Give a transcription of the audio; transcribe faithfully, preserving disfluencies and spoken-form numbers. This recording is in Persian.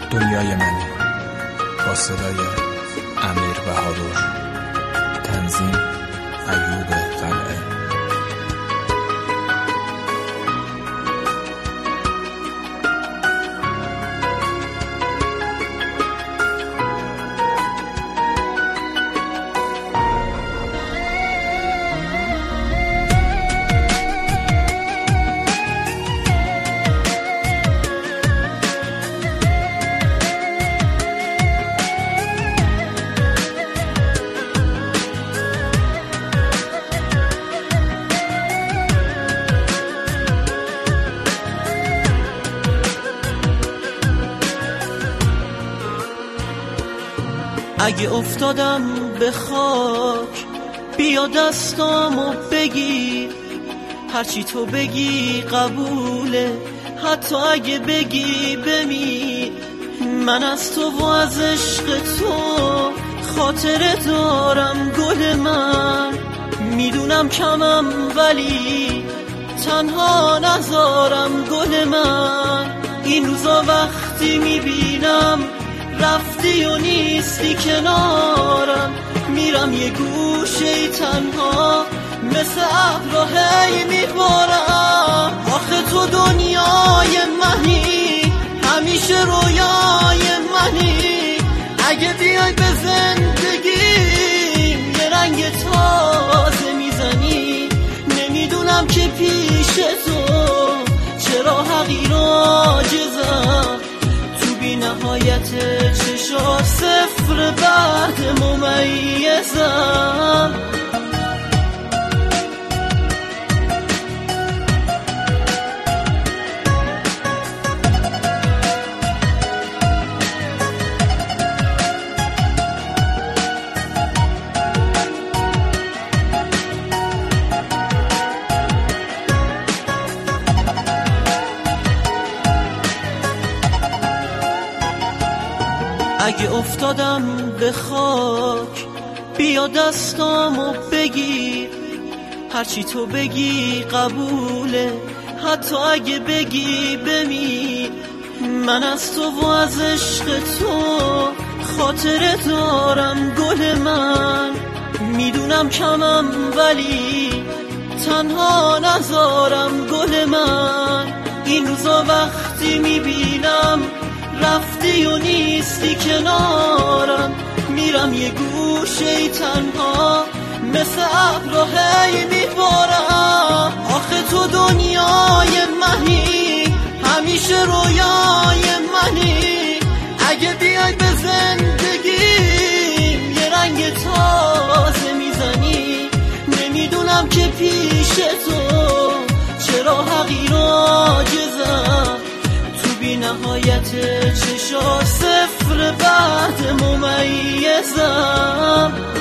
دنیای منی با صدای امیر بهادر، تنظیم ایوب قلعه. اگه افتادم به خاک بیا دستامو بگیر، هرچی تو بگی قبوله، حتی اگه بگی بمیر. من از تو و از عشق تو خاطره دارم گل من، میدونم کمم ولی تنها نذارم گل من. این روزا وقتی میبینم رفتی و نیستی کنارم، میرم یه گوشه تنها مثل ابرا هی میبارم. آخه تو دنیای منی، همیشه رویای منی، اگه بیای به زندگی یه رنگ تازه میزنی. نمیدونم که پیش تو چرا حقیر و عاجزم، بی نهایت چشا صفر بعد ممیزم. اگه افتادم به خاک بیا دستامو بگیر، هرچی تو بگی قبوله، حتی اگه بگی بمیر. من از تو و از عشق تو خاطره دارم گل من، میدونم کمم ولی تنها نذارم گل من. این روزا وقتی میبینم رفتی و نیستی کنارم، میرم یه گوشه تنها مثل ابرا هی میبارم. آخه تو دنیای منی، همیشه رویای منی، اگه بیای به زندگی یه رنگ تازه میزنی. نمیدونم که پیش تو چرا حقیر و عاجزم، بی نهایت چشا صفر بعد ممیزم.